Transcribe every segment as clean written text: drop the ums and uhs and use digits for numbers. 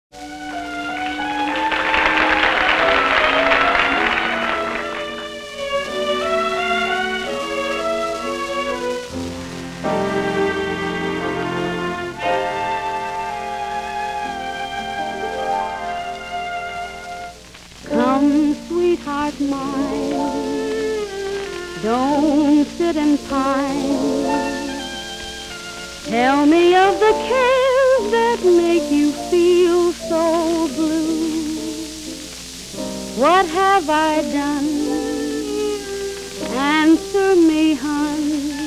Come, sweetheart mine, don't sit and pine. Tell me of the cares that make you feel so blue. What have I done? Answer me, hon.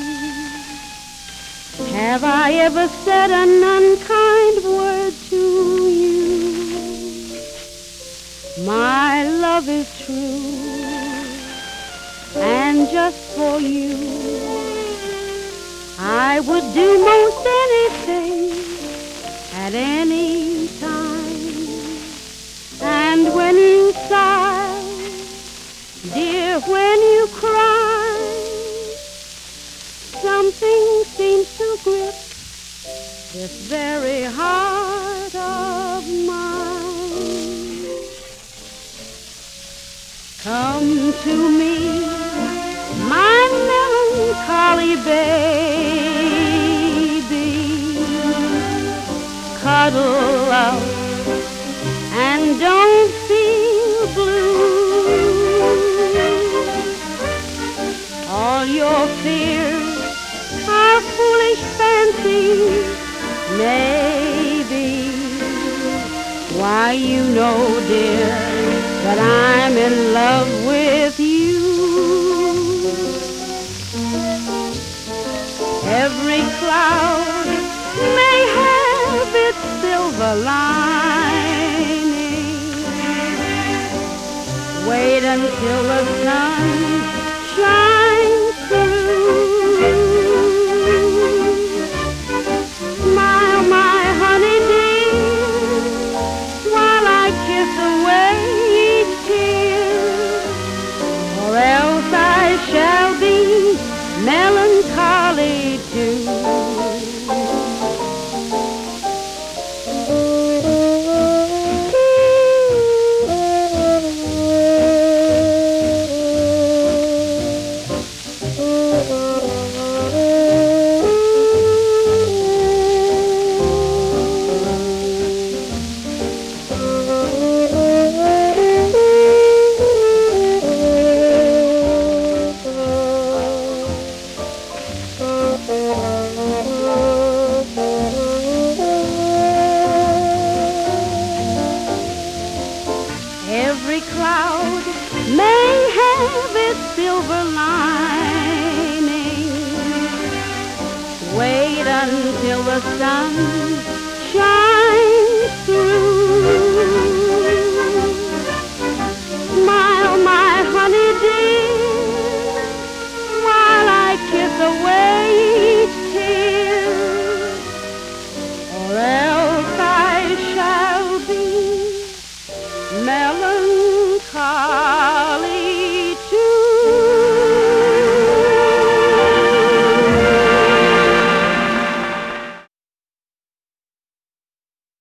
Have I ever said an unkind word to you? My love is true, and just for you, I would do most anything at any time. And when you sigh, dear, when you cry, something seems to grip this very heart of mine. Come to me, my melancholy baby, cuddle up and don't feel blue. All your fears are foolish fancies, maybe. Why, you know, dear, that I'm in love with you. Every cloud may have its silver lining. Wait until the sun shines through. Smile, my honey dear, while I kiss away each tear, or else I shall be melancholy too. Every cloud may have its silver lining. Wait until the sun shines through. Smile, my honey dear, while I kiss away each tear, or else I shall be melancholy.